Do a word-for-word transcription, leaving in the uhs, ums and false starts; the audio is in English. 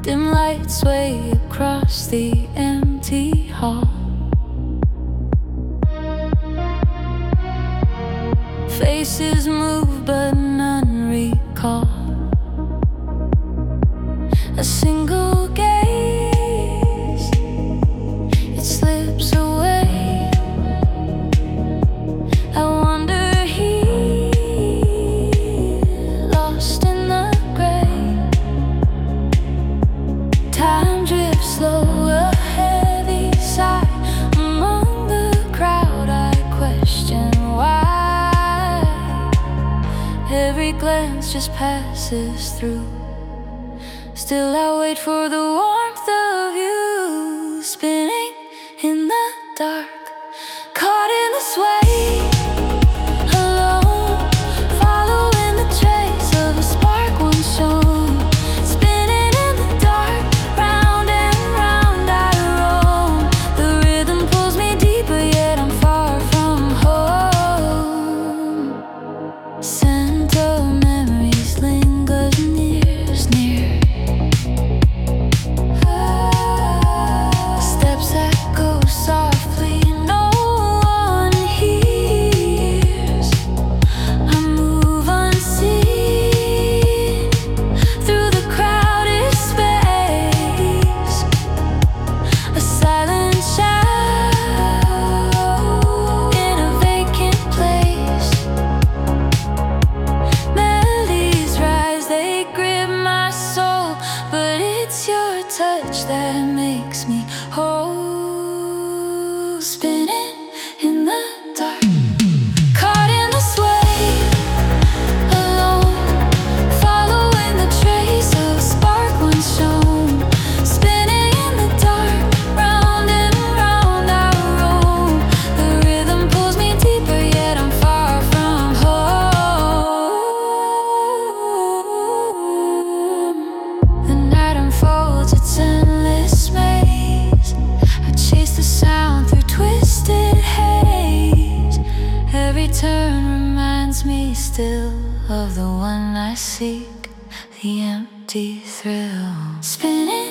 Dim lights sway across the empty hall. Faces move but none recall. A single gaze, it slips away. I wander here, lost in the gray. Time drifts slow, a heavy sigh. Among the crowd I question why. Every glance just passes through. Still I wait for the warmth of you, spinning in the dark, caught in the sway, alone, following the trace of a spark once shown. Spinning in the dark, round and round I roam. The rhythm pulls me deeper, yet I'm far from home. Scent of memories lingers near, near. Touch that makes me whole. Spinning in the dark, caught in the sway, alone, following the trace of a spark once shown. Spinning in the dark, round and round I roam. The rhythm pulls me deeper, yet I'm far from home. The night unfolds, it's endless maze. I chase the sound through twisted haze. Every turn reminds me still of the one I seek, the empty thrill. Spinning